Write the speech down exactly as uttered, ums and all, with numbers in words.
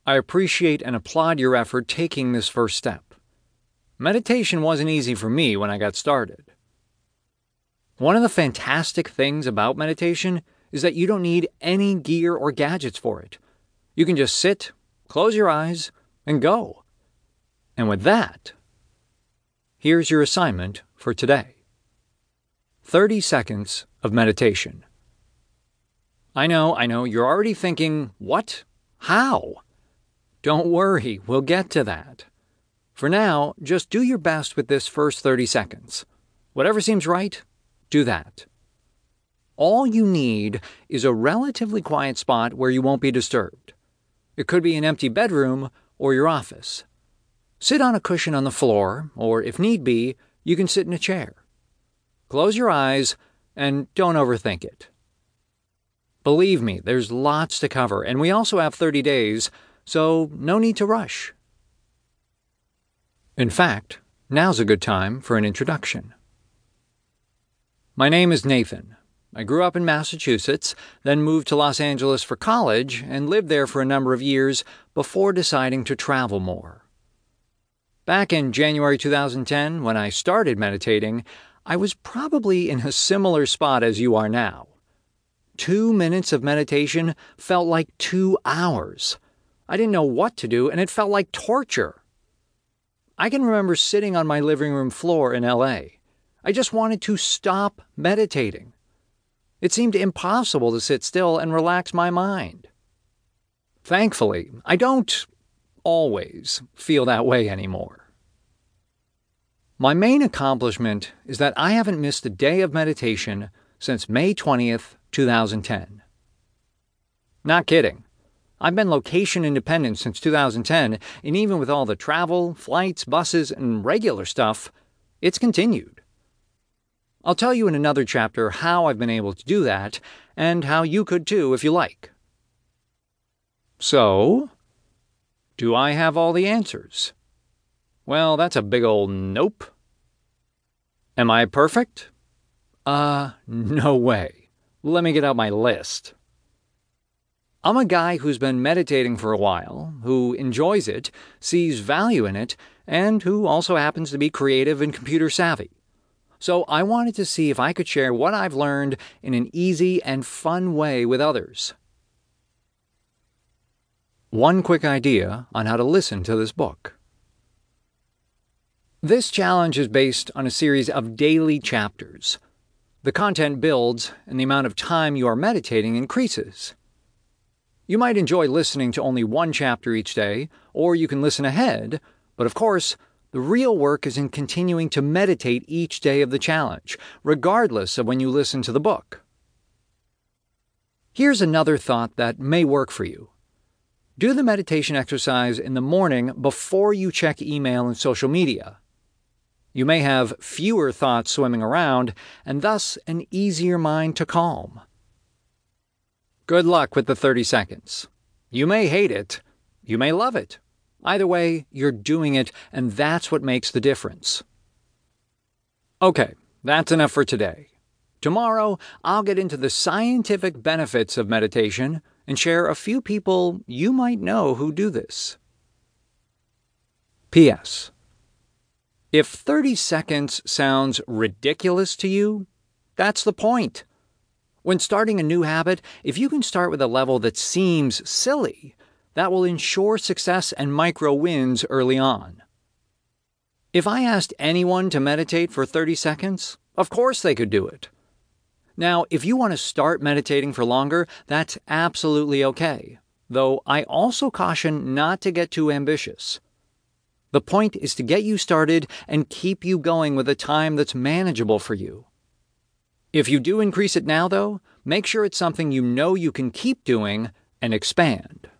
I appreciate and applaud your effort taking this first step. Meditation wasn't easy for me when I got started. One of the fantastic things about meditation is that you don't need any gear or gadgets for it. You can just sit, close your eyes, and go. And with that, here's your assignment for today. thirty seconds of meditation. I know, I know, you're already thinking, what? How? Don't worry, we'll get to that. For now, just do your best with this first thirty seconds. Whatever seems right, do that. All you need is a relatively quiet spot where you won't be disturbed. It could be an empty bedroom or your office. Sit on a cushion on the floor, or if need be, you can sit in a chair. Close your eyes and don't overthink it. Believe me, there's lots to cover, and we also have thirty days, so no need to rush. In fact, now's a good time for an introduction. My name is Nathan. I grew up in Massachusetts, then moved to Los Angeles for college, and lived there for a number of years before deciding to travel more. Back in January two thousand ten, when I started meditating, I was probably in a similar spot as you are now. Two minutes of meditation felt like two hours. I didn't know what to do, and it felt like torture. I can remember sitting on my living room floor in L A. I just wanted to stop meditating. It seemed impossible to sit still and relax my mind. Thankfully, I don't always feel that way anymore. My main accomplishment is that I haven't missed a day of meditation since May twentieth, two thousand ten. Not kidding. I've been location independent since two thousand ten, and even with all the travel, flights, buses, and regular stuff, it's continued. I'll tell you in another chapter how I've been able to do that, and how you could too if you like. So, do I have all the answers? Well, that's a big old nope. Am I perfect? Uh, no way. Let me get out my list. I'm a guy who's been meditating for a while, who enjoys it, sees value in it, and who also happens to be creative and computer savvy. So I wanted to see if I could share what I've learned in an easy and fun way with others. One quick idea on how to listen to this book. This challenge is based on a series of daily chapters. The content builds, and the amount of time you are meditating increases. You might enjoy listening to only one chapter each day, or you can listen ahead, but of course, the real work is in continuing to meditate each day of the challenge, regardless of when you listen to the book. Here's another thought that may work for you. Do the meditation exercise in the morning before you check email and social media. You may have fewer thoughts swimming around, and thus an easier mind to calm. Good luck with the thirty seconds. You may hate it. You may love it. Either way, you're doing it, and that's what makes the difference. Okay, that's enough for today. Tomorrow, I'll get into the scientific benefits of meditation and share a few people you might know who do this. P S If thirty seconds sounds ridiculous to you, that's the point. When starting a new habit, if you can start with a level that seems silly, that will ensure success and micro wins early on. If I asked anyone to meditate for thirty seconds, of course they could do it. Now, if you want to start meditating for longer, that's absolutely okay, though I also caution not to get too ambitious. The point is to get you started and keep you going with a time that's manageable for you. If you do increase it now, though, make sure it's something you know you can keep doing and expand.